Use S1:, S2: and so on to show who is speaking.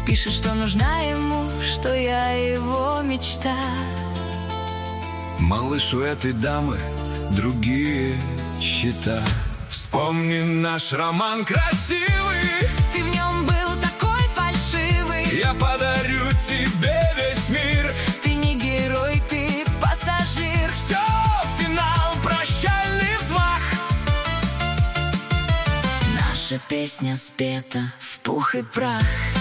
S1: Пишет, что нужна ему, что я его мечта.
S2: Малыш, у этой дамы другие счета. Вспомни наш роман красивый.
S1: Ты в нем был такой фальшивый.
S2: Я подарю тебе весь мир.
S1: Ты не герой, ты пассажир.
S2: Все, финал, прощальный взмах.
S1: Наша песня спета в пух и прах.